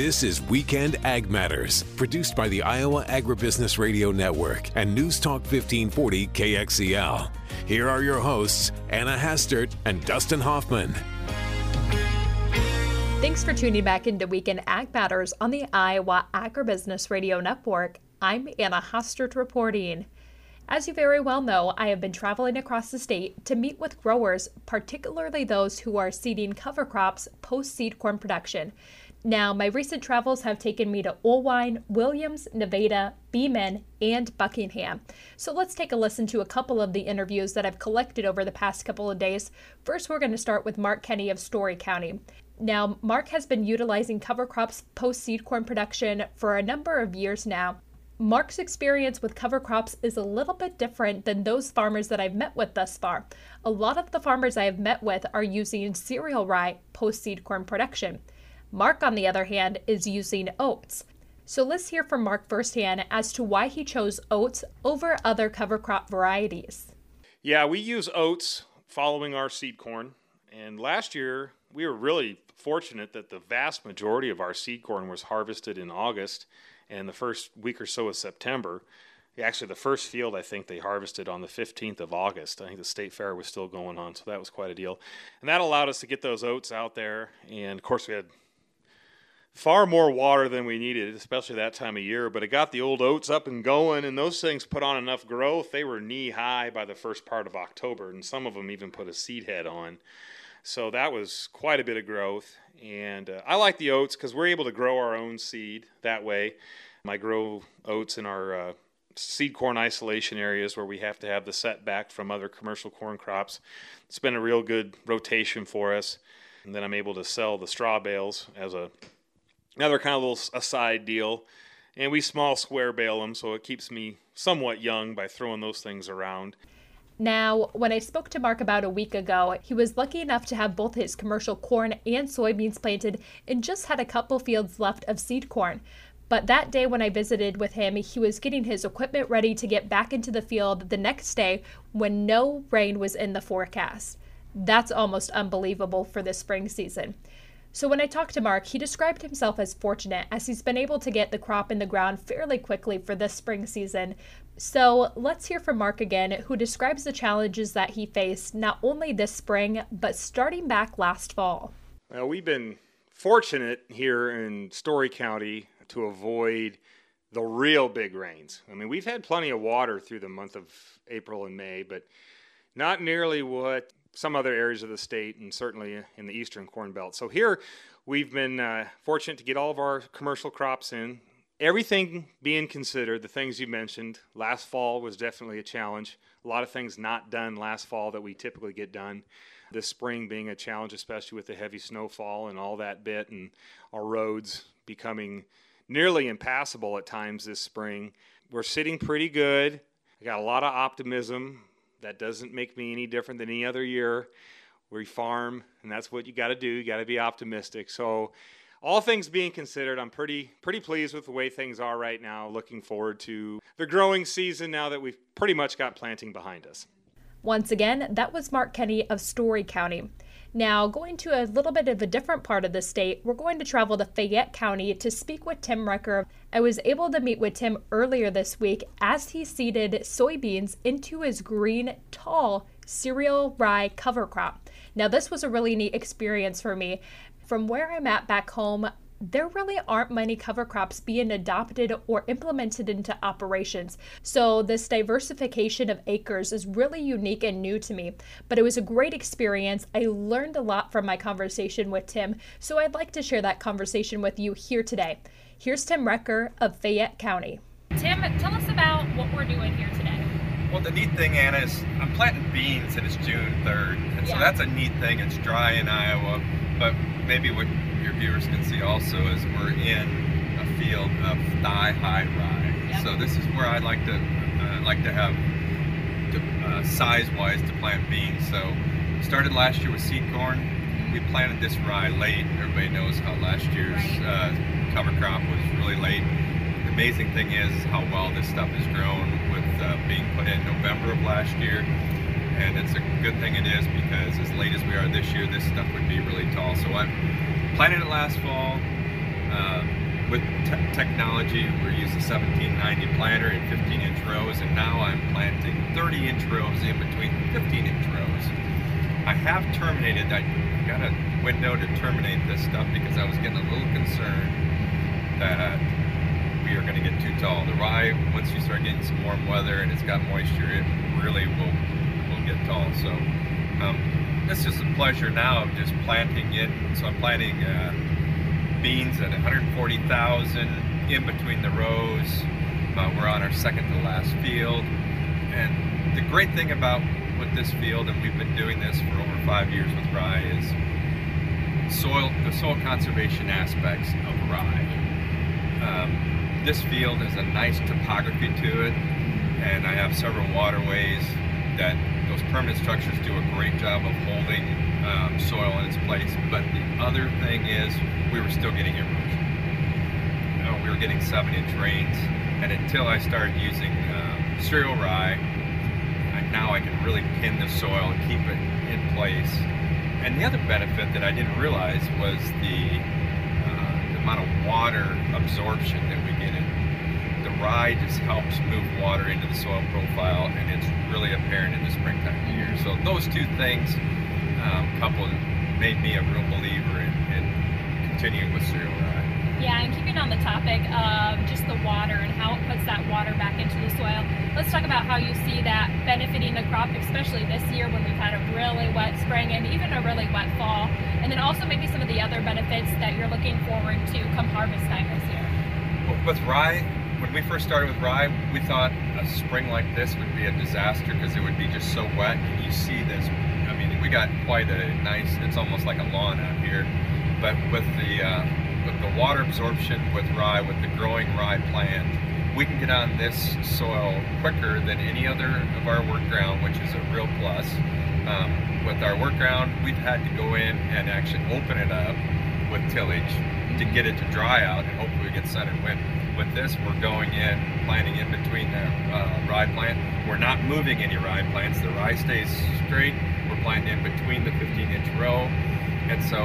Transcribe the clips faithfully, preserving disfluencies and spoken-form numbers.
This is Weekend Ag Matters, produced by the Iowa Agribusiness Radio Network and News Talk fifteen forty K X E L. Here are your hosts, Anna Hastert and Dustin Hoffman. Thanks for tuning back into Weekend Ag Matters on the Iowa Agribusiness Radio Network. I'm Anna Hastert reporting. As you very well know, I have been traveling across the state to meet with growers, particularly those who are seeding cover crops post-seed corn production. Now, my recent travels have taken me to Oelwein, Williams, Nevada, Beeman, and Buckingham. So let's take a listen to a couple of the interviews that I've collected over the past couple of days. First, we're going to start with Mark Kenny of Story County. Now, Mark has been utilizing cover crops post-seed corn production for a number of years now. Mark's experience with cover crops is a little bit different than those farmers that I've met with thus far. A lot of the farmers I have met with are using cereal rye post-seed corn production. Mark, on the other hand, is using oats. So let's hear from Mark firsthand as to why he chose oats over other cover crop varieties. Yeah, we use oats following our seed corn. And last year, we were really fortunate that the vast majority of our seed corn was harvested in August and the first week or so of September. Actually, the first field, I think they harvested on the fifteenth of August. I think the state fair was still going on, so that was quite a deal. And that allowed us to get those oats out there. And, of course, we had far more water than we needed, especially that time of year. But it got the old oats up and going, and those things put on enough growth. They were knee-high by the first part of October, and some of them even put a seed head on. So that was quite a bit of growth. And uh, I like the oats because we're able to grow our own seed that way. I grow oats in our uh, seed corn isolation areas where we have to have the setback from other commercial corn crops. It's been a real good rotation for us. And then I'm able to sell the straw bales as a another kind of little aside deal. And we small square bale them, so it keeps me somewhat young by throwing those things around. Now, when I spoke to Mark about a week ago, he was lucky enough to have both his commercial corn and soybeans planted and just had a couple fields left of seed corn. But that day when I visited with him, he was getting his equipment ready to get back into the field the next day when no rain was in the forecast. That's almost unbelievable for this spring season. So when I talked to Mark, he described himself as fortunate as he's been able to get the crop in the ground fairly quickly for this spring season. So let's hear from Mark again, who describes the challenges that he faced not only this spring, but starting back last fall. Well, we've been fortunate here in Story County to avoid the real big rains. I mean, we've had plenty of water through the month of April and May, but not nearly what some other areas of the state and certainly in the eastern corn belt. So here we've been uh, fortunate to get all of our commercial crops in. Everything being considered, the things you mentioned, last fall was definitely a challenge. A lot of things not done last fall that we typically get done. This spring being a challenge, especially with the heavy snowfall and all that bit, and our roads becoming nearly impassable at times this spring. We're sitting pretty good. I got a lot of optimism. That doesn't make me any different than any other year. We farm, and that's what you got to do. You got to be optimistic. So all things being considered, I'm pretty pretty pleased with the way things are right now. Looking forward to the growing season now that we've pretty much got planting behind us. Once again, that was Mark Kenny of Story County. Now, going to a little bit of a different part of the state, we're going to travel to Fayette County to speak with Tim Recker. I was able to meet with Tim earlier this week as he seeded soybeans into his green, tall cereal rye cover crop. Now, this was a really neat experience for me. From where I'm at back home, there really aren't many cover crops being adopted or implemented into operations. So this diversification of acres is really unique and new to me, but it was a great experience. I learned a lot from my conversation with Tim, so I'd like to share that conversation with you here today. Here's Tim Recker of Fayette County. Tim, tell us about what we're doing here today. Well, the neat thing, Anna, is I'm planting beans and it's June third, and yeah. So that's a neat thing. It's dry in Iowa, but maybe what your viewers can see also is we're in a field of thigh-high rye. Yep. So this is where I like to uh, like to have to, uh, size-wise to plant beans. So started last year with seed corn. We planted this rye late. Everybody knows how last year's right. uh, cover crop was really late. The amazing thing is how well this stuff has grown with uh, being put in November of last year. And it's a good thing it is, because as late as we are this year, this stuff would be really tall. So I planted it last fall. Uh, with te- technology, we're using seventeen ninety planter in fifteen inch rows, and now I'm planting thirty inch rows in between fifteen inch rows. I have terminated, I got a window to terminate this stuff because I was getting a little concerned that we are going to get too tall. The rye, once you start getting some warm weather and it's got moisture, it really will, will get tall. So um, it's just a pleasure now of just planting in. So I'm planting uh, beans at one hundred forty thousand in between the rows. Uh, we're on our second to last field. And the great thing about with this field, and we've been doing this for over five years with rye, is soil, the soil conservation aspects of rye. Um, this field has a nice topography to it, and I have several waterways that those permanent structures do a great job of holding um, soil in its place. But the other thing is we were still getting erosion. You know, we were getting seven inch rains, and until I started using um, cereal rye, I, now I can really pin the soil and keep it in place. And the other benefit that I didn't realize was the amount of water absorption that we get in. The rye just helps move water into the soil profile, and it's really apparent in the springtime of the year. So those two things um, coupled made me a real believer in, in continuing with cereal rye. Yeah, and keeping on the topic of just the water and how it puts that water back into the soil, let's talk about how you see that benefiting the crop, especially this year when we've had a really wet spring and even a really wet fall. And then also maybe some of the other benefits that you're looking forward to come harvest time this year. With rye, when we first started with rye, we thought a spring like this would be a disaster because it would be just so wet. And you see this, I mean, we got quite a nice, it's almost like a lawn out here. But with the uh, with the water absorption with rye, with the growing rye plant, we can get on this soil quicker than any other of our work ground, which is a real plus. Um, with our work ground, we've had to go in and actually open it up with tillage to get it to dry out, and hopefully we get sun and wind. With this, we're going in, planting in between the uh, rye plant. We're not moving any rye plants. The rye stays straight. We're planting in between the fifteen inch row, and so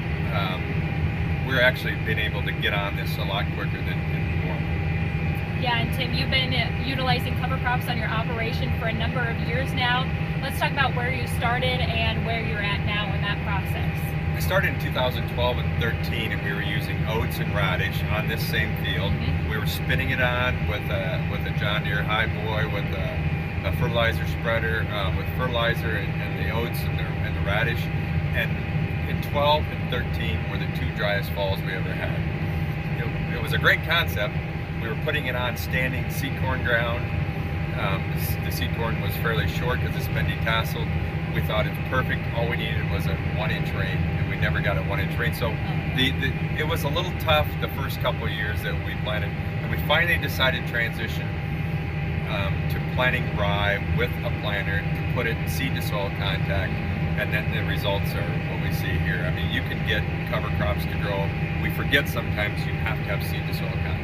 um, we're actually been able to get on this a lot quicker than, than normal. Yeah, and Tim, you've been utilizing cover crops on your operation for a number of years now. Let's talk about where you started and where you're at now in that process. I started in two thousand twelve and thirteen, and we were using oats and radish on this same field. Mm-hmm. We were spinning it on with a, with a John Deere High Boy, with a, a fertilizer spreader, uh, with fertilizer and, and the oats and the, and the radish. And in twelve and thirteen were the two driest falls we ever had. It, it was a great concept. We were putting it on standing seed corn ground. Um, the, the seed corn was fairly short because it's been detasseled. We thought it's perfect. All we needed was a one inch rain, and we never got a one inch rain. So the, the it was a little tough the first couple of years that we planted, and we finally decided to transition um, to planting rye with a planter to put it seed to soil contact, and then the results are what we see here. I mean, you can get cover crops to grow. We forget sometimes you have to have seed to soil contact.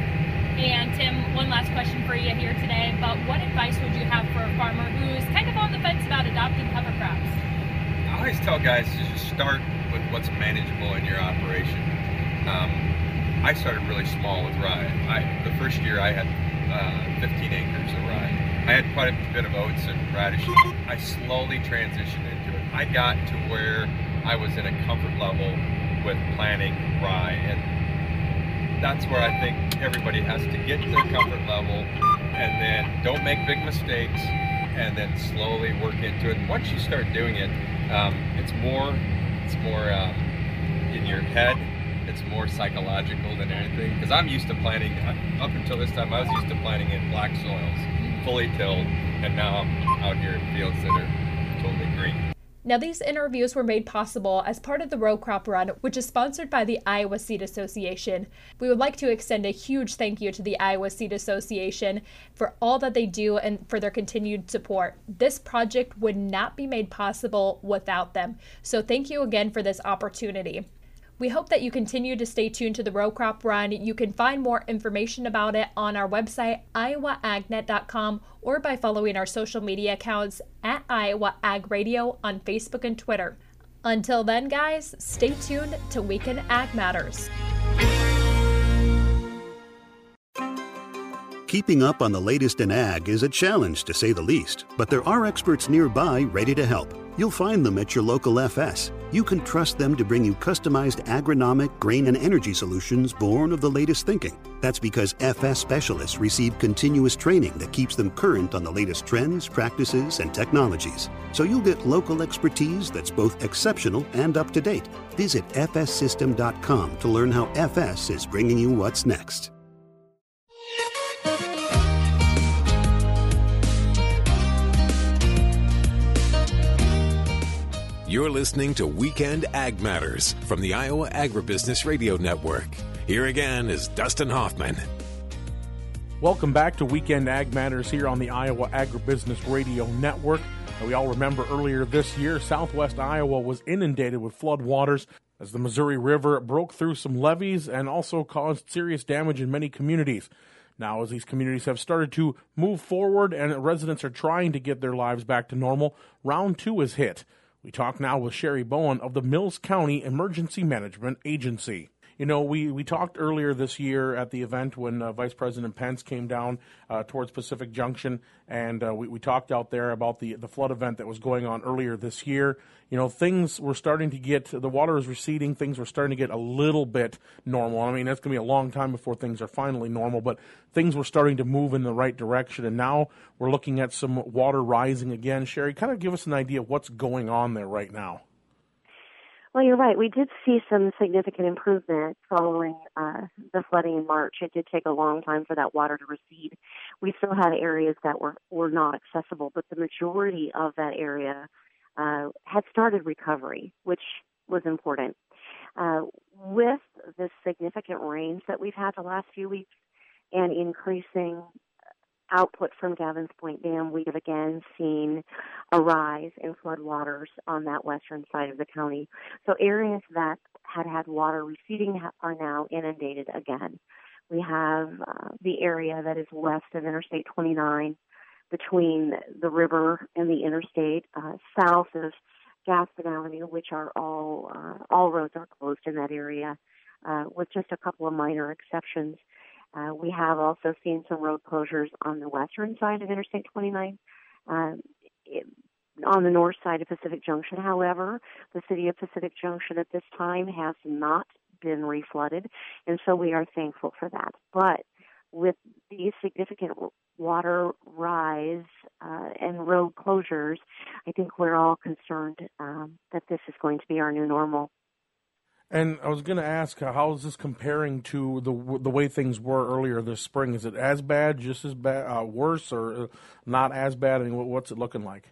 And Tim, one last question for you here today, but what advice would you have for a farmer who's kind of on the fence about adopting cover crops? I always tell guys to just start with what's manageable in your operation. Um, I started really small with rye. I, the first year I had uh, fifteen acres of rye. I had quite a bit of oats and radish. I slowly transitioned into it. I got to where I was in a comfort level with planting rye, and that's where I think everybody has to get to their comfort level, and then don't make big mistakes, and then slowly work into it. And once you start doing it, um, it's more, it's more um, in your head. It's more psychological than anything. Because I'm used to planting. Up until this time, I was used to planting in black soils, fully tilled, and now I'm out here in fields that are totally green. Now, these interviews were made possible as part of the Row Crop Run, which is sponsored by the Iowa Seed Association. We would like to extend a huge thank you to the Iowa Seed Association for all that they do and for their continued support. This project would not be made possible without them. So thank you again for this opportunity. We hope that you continue to stay tuned to the Row Crop Run. You can find more information about it on our website, iowa agnet dot com, or by following our social media accounts at Iowa Ag Radio on Facebook and Twitter. Until then, guys, stay tuned to Weekend Ag Matters. Keeping up on the latest in ag is a challenge, to say the least, but there are experts nearby ready to help. You'll find them at your local F S. You can trust them to bring you customized agronomic, grain, and energy solutions born of the latest thinking. That's because F S specialists receive continuous training that keeps them current on the latest trends, practices, and technologies. So you'll get local expertise that's both exceptional and up to date. Visit f s system dot com to learn how F S is bringing you what's next. You're listening to Weekend Ag Matters from the Iowa Agribusiness Radio Network. Here again is Dustin Hoffman. Welcome back to Weekend Ag Matters here on the Iowa Agribusiness Radio Network. We all remember earlier this year, southwest Iowa was inundated with flood waters as the Missouri River broke through some levees and also caused serious damage in many communities. Now, as these communities have started to move forward and residents are trying to get their lives back to normal, round two is hit. We talk now with Sherry Bowen of the Mills County Emergency Management Agency. You know, we, we talked earlier this year at the event when uh, Vice President Pence came down uh, towards Pacific Junction, and uh, we, we talked out there about the, the flood event that was going on earlier this year. You know, things were starting to get, the water is receding, things were starting to get a little bit normal. I mean, that's going to be a long time before things are finally normal, but things were starting to move in the right direction, and now we're looking at some water rising again. Sherry, kind of give us an idea of what's going on there right now. Well, you're right. We did see some significant improvement following uh, the flooding in March. It did take a long time for that water to recede. We still had areas that were, were not accessible, but the majority of that area uh, had started recovery, which was important. Uh, with the significant rains that we've had the last few weeks and increasing output from Gavins Point Dam, we have again seen a rise in floodwaters on that western side of the county. So areas that had had water receding are now inundated again. We have uh, the area that is west of Interstate twenty-nine, between the river and the interstate, uh, south of Gaspin Avenue, which are all uh, all roads are closed in that area, uh, with just a couple of minor exceptions. Uh, we have also seen some road closures on the western side of Interstate twenty-nine. Uh, it, on the north side of Pacific Junction, however, the city of Pacific Junction at this time has not been reflooded, and so we are thankful for that. But with these significant water rise uh, and road closures, I think we're all concerned um, that this is going to be our new normal. And I was going to ask, uh, how is this comparing to the the way things were earlier this spring? Is it as bad, just as bad, uh, worse, or not as bad? I mean, what's it looking like?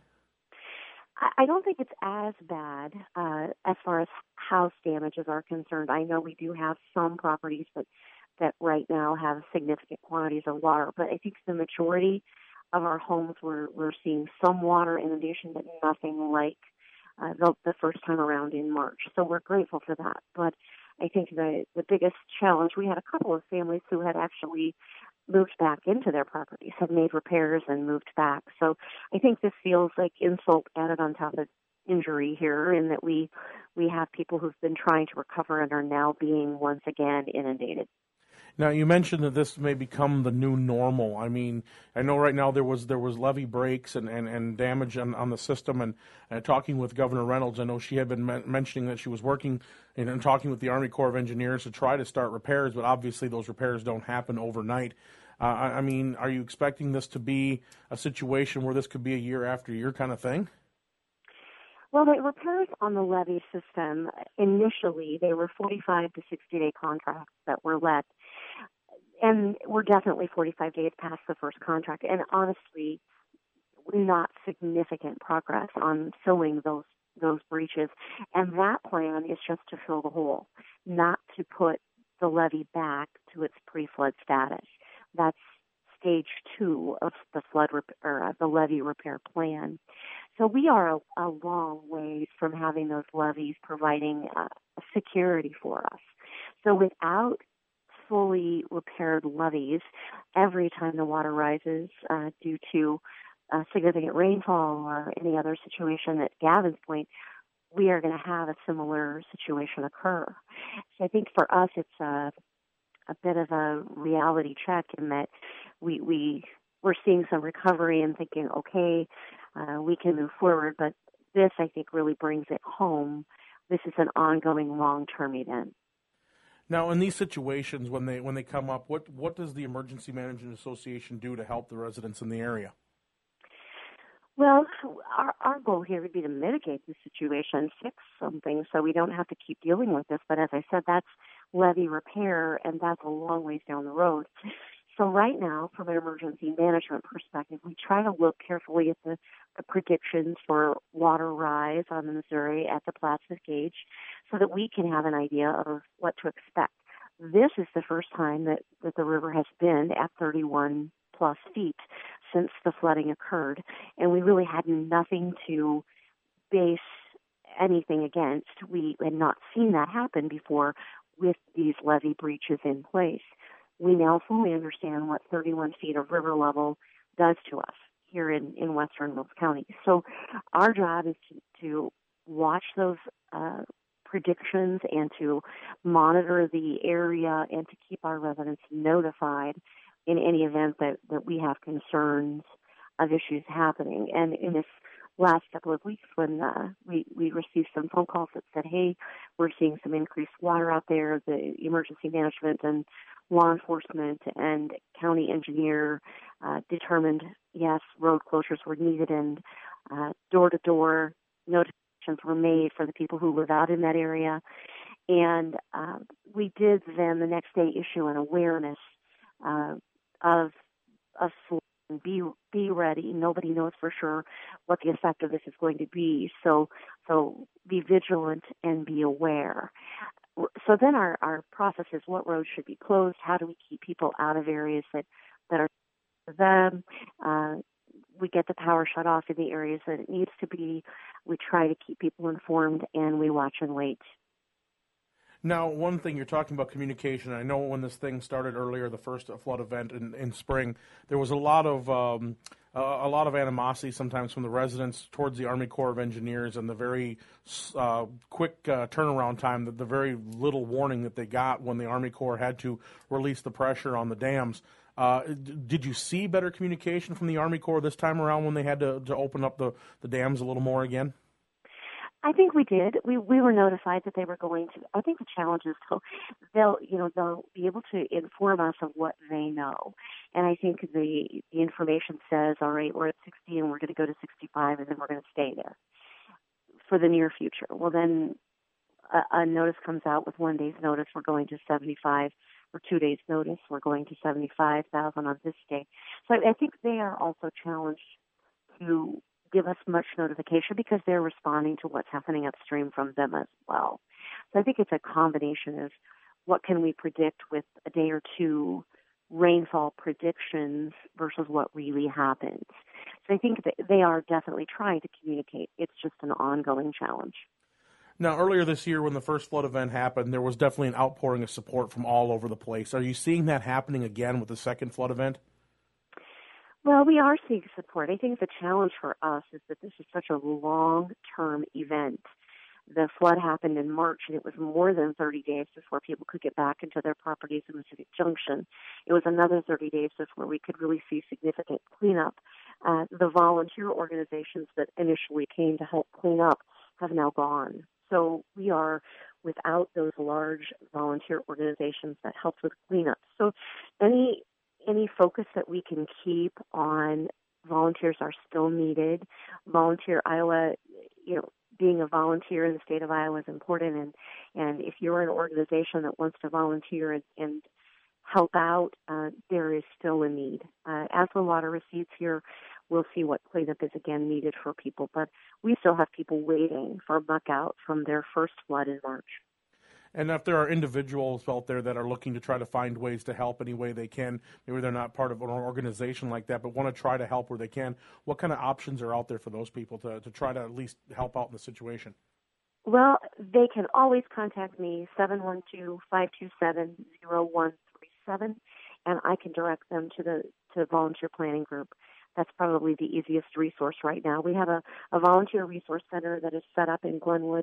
I don't think it's as bad uh, as far as house damages are concerned. I know we do have some properties that, that right now have significant quantities of water, but I think the majority of our homes we're, we're seeing some water inundation, but nothing like Uh, the, the first time around in March. So we're grateful for that. But I think the, the biggest challenge, we had a couple of families who had actually moved back into their properties, had made repairs and moved back. So I think this feels like insult added on top of injury here, in that we, we have people who've been trying to recover and are now being once again inundated. Now, you mentioned that this may become the new normal. I mean, I know right now there was there was levee breaks and, and, and damage on, on the system, and, and talking with Governor Reynolds, I know she had been men- mentioning that she was working and, and talking with the Army Corps of Engineers to try to start repairs, but obviously those repairs don't happen overnight. Uh, I, I mean, are you expecting this to be a situation where this could be a year after year kind of thing? Well, the repairs on the levee system, initially, they were forty-five to sixty-day contracts that were let. And we're definitely forty-five days past the first contract. And honestly, not significant progress on filling those those breaches. And that plan is just to fill the hole, not to put the levee back to its pre-flood status. That's stage two of the flood rep- or the levee repair plan. So we are a, a long ways from having those levees providing uh, security for us. So without fully repaired levees, every time the water rises uh, due to uh, significant rainfall or any other situation at Gavins Point, we are going to have a similar situation occur. So I think for us it's a, a bit of a reality check in that we, we, we're seeing some recovery and thinking, okay, uh, we can move forward. But this, I think, really brings it home. This is an ongoing long-term event. Now, in these situations, when they when they come up, what, what does the Emergency Management Association do to help the residents in the area? Well, our, our goal here would be to mitigate the situation, fix something so we don't have to keep dealing with this. But as I said, that's levee repair, and that's a long ways down the road. So right now, from an emergency management perspective, we try to look carefully at the, the predictions for water rise on the Missouri at the Plattsmouth gauge so that we can have an idea of what to expect. This is the first time that, that the river has been at thirty-one plus feet since the flooding occurred, and we really had nothing to base anything against. We had not seen that happen before with these levee breaches in place. We now fully understand what thirty-one feet of river level does to us here in, in western Wilkes County. So our job is to, to watch those uh, predictions and to monitor the area and to keep our residents notified in any event that, that we have concerns of issues happening. And in this last couple of weeks when uh, we, we received some phone calls that said, hey, we're seeing some increased water out there, the emergency management and law enforcement and county engineer uh, determined, yes, road closures were needed, and uh, door-to-door notifications were made for the people who live out in that area. And uh, we did then the next day issue an awareness uh, of of be be ready. Nobody knows for sure what the effect of this is going to be. So so be vigilant and be aware. So then our, our process is what roads should be closed, how do we keep people out of areas that, that are for them. Uh, we get the power shut off in the areas that it needs to be. We try to keep people informed, and we watch and wait. Now, one thing you're talking about communication, I know when this thing started earlier, the first flood event in, in spring, there was a lot of um, uh, a lot of animosity sometimes from the residents towards the Army Corps of Engineers and the very uh, quick uh, turnaround time, the, the very little warning that they got when the Army Corps had to release the pressure on the dams. Uh, did you see better communication from the Army Corps this time around when they had to, to open up the, the dams a little more again? I think we did. We we were notified that they were going to. I think the challenge is they'll, they'll you know they'll be able to inform us of what they know, and I think the the information says, all right, we're at sixty and we're going to go to sixty-five and then we're going to stay there for the near future. Well, then a, a notice comes out with one day's notice. We're going to seventy-five, or two days' notice. We're going to seventy-five thousand on this day. So I, I think they are also challenged to give us much notification because they're responding to what's happening upstream from them as well. So I think it's a combination of what can we predict with a day or two rainfall predictions versus what really happens. So I think that they are definitely trying to communicate. It's just an ongoing challenge. Now, earlier this year when the first flood event happened, there was definitely an outpouring of support from all over the place. Are you seeing that happening again with the second flood event? Well, we are seeing support. I think the challenge for us is that this is such a long-term event. The flood happened in March, and it was more than thirty days before people could get back into their properties in Pacific Junction. It was another thirty days before we could really see significant cleanup. Uh, the volunteer organizations that initially came to help clean up have now gone. So we are without those large volunteer organizations that helped with cleanup. So any any focus that we can keep on volunteers are still needed. Volunteer Iowa, you know, being a volunteer in the state of Iowa is important. And, and if you're an organization that wants to volunteer and, and help out, uh, there is still a need. Uh, as the water recedes here, we'll see what cleanup is again needed for people. But we still have people waiting for muck out from their first flood in March. And if there are individuals out there that are looking to try to find ways to help any way they can, maybe they're not part of an organization like that, but want to try to help where they can, what kind of options are out there for those people to, to try to at least help out in the situation? Well, they can always contact me, seven one two, five two seven, zero one three seven, and I can direct them to the to volunteer planning group. That's probably the easiest resource right now. We have a, a volunteer resource center that is set up in Glenwood,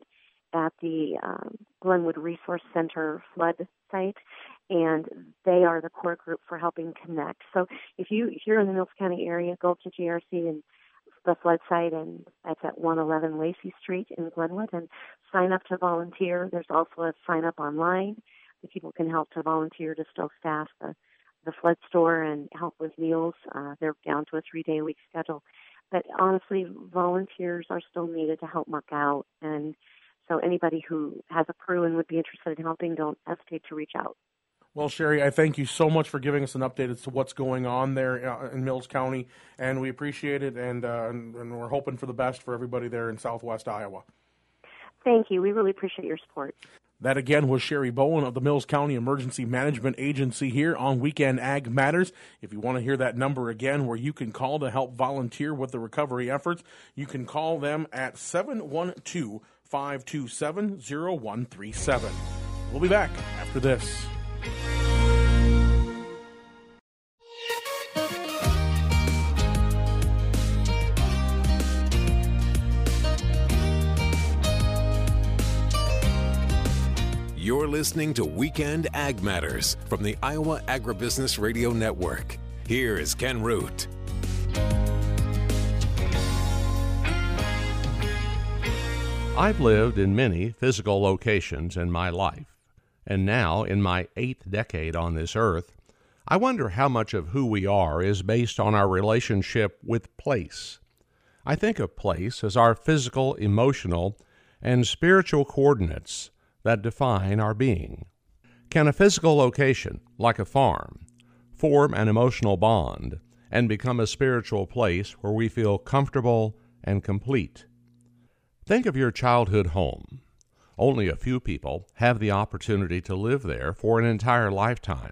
at the um, Glenwood Resource Center flood site, and they are the core group for helping connect. So if, you, if you're in the Mills County area, go to G R C and the flood site, and that's at one eleven Lacey Street in Glenwood, and sign up to volunteer. There's also a sign up online that people can help to volunteer to still staff the, the flood store and help with meals. Uh, they're down to a three-day a week schedule. But honestly, volunteers are still needed to help muck out. And so anybody who has a crew and would be interested in helping, don't hesitate to reach out. Well, Sherry, I thank you so much for giving us an update as to what's going on there uh, in Mills County, and we appreciate it, and, uh, and, and we're hoping for the best for everybody there in southwest Iowa. Thank you. We really appreciate your support. That, again, was Sherry Bowen of the Mills County Emergency Management Agency here on Weekend Ag Matters. If you want to hear that number again where you can call to help volunteer with the recovery efforts, you can call them at seven one two, five two seven, zero one three seven. We'll be back after this. You're listening to Weekend Ag Matters from the Iowa Agribusiness Radio Network. Here is Ken Root. I've lived in many physical locations in my life, and now in my eighth decade on this earth, I wonder how much of who we are is based on our relationship with place. I think of place as our physical, emotional, and spiritual coordinates that define our being. Can a physical location, like a farm, form an emotional bond and become a spiritual place where we feel comfortable and complete? Think of your childhood home. Only a few people have the opportunity to live there for an entire lifetime.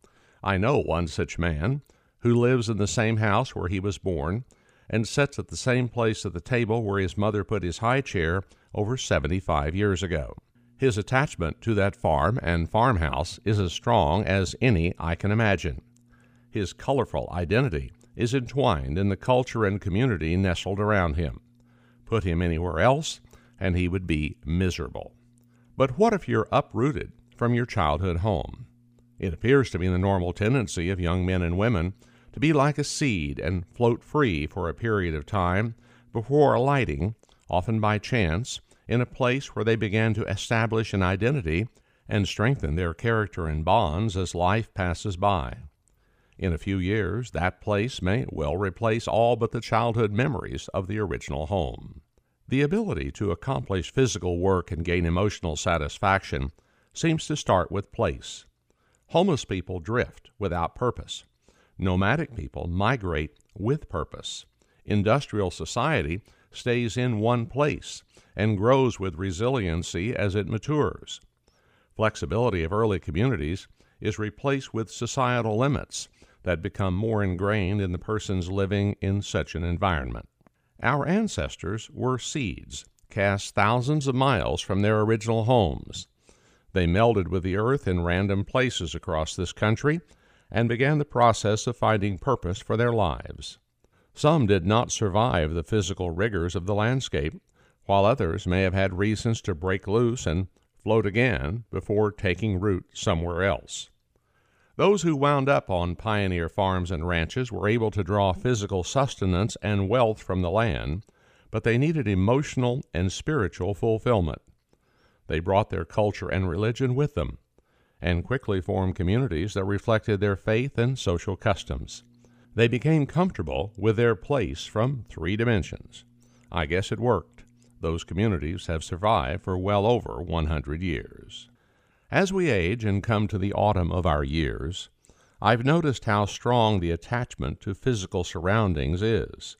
I know one such man who lives in the same house where he was born and sits at the same place at the table where his mother put his high chair over seventy-five years ago. His attachment to that farm and farmhouse is as strong as any I can imagine. His colorful identity is entwined in the culture and community nestled around him. Put him anywhere else, and he would be miserable. But what if you're uprooted from your childhood home? It appears to be the normal tendency of young men and women to be like a seed and float free for a period of time before alighting, often by chance, in a place where they began to establish an identity and strengthen their character and bonds as life passes by. In a few years, that place may well replace all but the childhood memories of the original home. The ability to accomplish physical work and gain emotional satisfaction seems to start with place. Homeless people drift without purpose. Nomadic people migrate with purpose. Industrial society stays in one place and grows with resiliency as it matures. Flexibility of early communities is replaced with societal limits that become more ingrained in the persons living in such an environment. Our ancestors were seeds cast thousands of miles from their original homes. They melded with the earth in random places across this country and began the process of finding purpose for their lives. Some did not survive the physical rigors of the landscape, while others may have had reasons to break loose and float again before taking root somewhere else. Those who wound up on pioneer farms and ranches were able to draw physical sustenance and wealth from the land, but they needed emotional and spiritual fulfillment. They brought their culture and religion with them, and quickly formed communities that reflected their faith and social customs. They became comfortable with their place from three dimensions. I guess it worked. Those communities have survived for well over one hundred years. As we age and come to the autumn of our years, I've noticed how strong the attachment to physical surroundings is.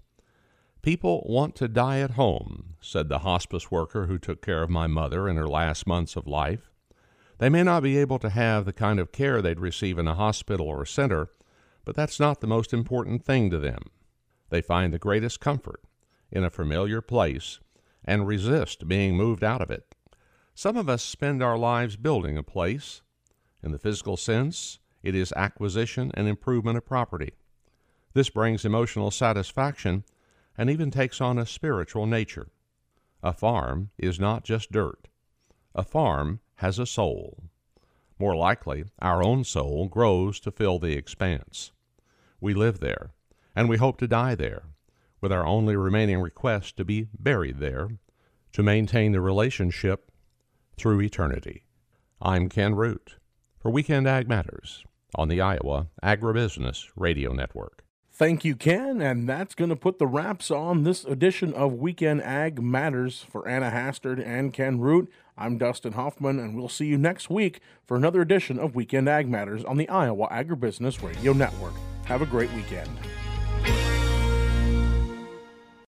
People want to die at home, said the hospice worker who took care of my mother in her last months of life. They may not be able to have the kind of care they'd receive in a hospital or center, but that's not the most important thing to them. They find the greatest comfort in a familiar place and resist being moved out of it. Some of us spend our lives building a place. In the physical sense, it is acquisition and improvement of property. This brings emotional satisfaction and even takes on a spiritual nature. A farm is not just dirt. A farm has a soul. More likely, our own soul grows to fill the expanse. We live there, and we hope to die there, with our only remaining request to be buried there, to maintain the relationship through eternity. I'm Ken Root for Weekend Ag Matters on the Iowa Agribusiness Radio Network. Thank you, Ken, and that's going to put the wraps on this edition of Weekend Ag Matters. For Anna Hastert and Ken Root, I'm Dustin Hoffman, and we'll see you next week for another edition of Weekend Ag Matters on the Iowa Agribusiness Radio Network. Have a great weekend.